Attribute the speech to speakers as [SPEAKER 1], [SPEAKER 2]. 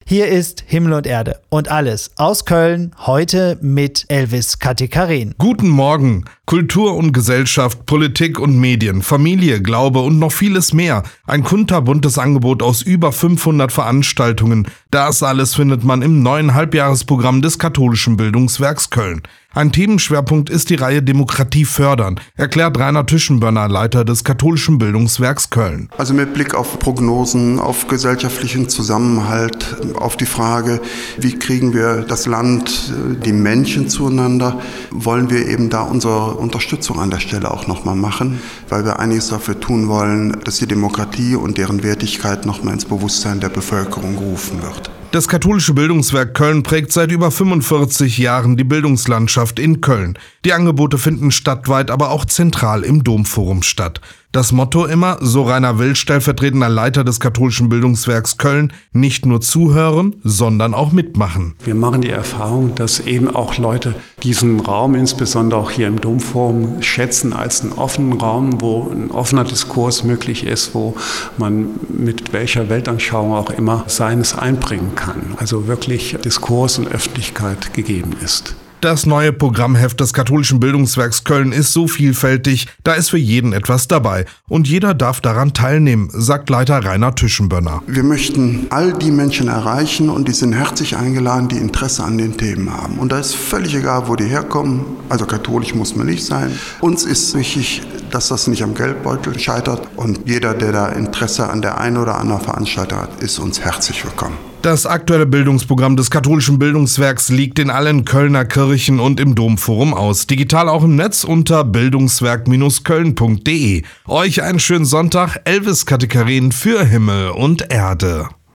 [SPEAKER 1] Hier ist Himmel und Erde und alles aus Köln, heute mit Elvis Katekarin.
[SPEAKER 2] Guten Morgen. Kultur und Gesellschaft, Politik und Medien, Familie, Glaube und noch vieles mehr. Ein kunterbuntes Angebot aus über 500 Veranstaltungen. Das alles findet man im neuen Halbjahresprogramm des Katholischen Bildungswerks Köln. Ein Themenschwerpunkt ist die Reihe Demokratie fördern, erklärt Rainer Tischenbörner, Leiter des Katholischen Bildungswerks Köln.
[SPEAKER 3] Also mit Blick auf Prognosen, auf gesellschaftlichen Zusammenhalt, auf die Frage, wie kriegen wir das Land, die Menschen zueinander, wollen wir eben da unsere Unterstützung an der Stelle auch nochmal machen, weil wir einiges dafür tun wollen, dass die Demokratie und deren Wertigkeit nochmal ins Bewusstsein der Bevölkerung gerufen wird.
[SPEAKER 2] Das Katholische Bildungswerk Köln prägt seit über 45 Jahren die Bildungslandschaft in Köln. Die Angebote finden stadtweit, aber auch zentral im Domforum statt. Das Motto immer, so Rainer Will, stellvertretender Leiter des Katholischen Bildungswerks Köln, nicht nur zuhören, sondern auch mitmachen.
[SPEAKER 4] Wir machen die Erfahrung, dass eben auch Leute diesen Raum, insbesondere auch hier im Domforum, schätzen als einen offenen Raum, wo ein offener Diskurs möglich ist, wo man mit welcher Weltanschauung auch immer seines einbringen kann. Also wirklich Diskurs und Öffentlichkeit gegeben ist.
[SPEAKER 2] Das neue Programmheft des Katholischen Bildungswerks Köln ist so vielfältig, da ist für jeden etwas dabei. Und jeder darf daran teilnehmen, sagt Leiter Rainer Tischenbörner.
[SPEAKER 3] Wir möchten all die Menschen erreichen und die sind herzlich eingeladen, die Interesse an den Themen haben. Und da ist völlig egal, wo die herkommen, also katholisch muss man nicht sein. Uns ist wichtig, dass das nicht am Geldbeutel scheitert. Und jeder, der da Interesse an der einen oder anderen Veranstaltung hat, ist uns herzlich willkommen.
[SPEAKER 2] Das aktuelle Bildungsprogramm des Katholischen Bildungswerks liegt in allen Kölner Kirchen und im Domforum aus. Digital auch im Netz unter bildungswerk-köln.de. Euch einen schönen Sonntag. Elvis Katekarin für Himmel und Erde.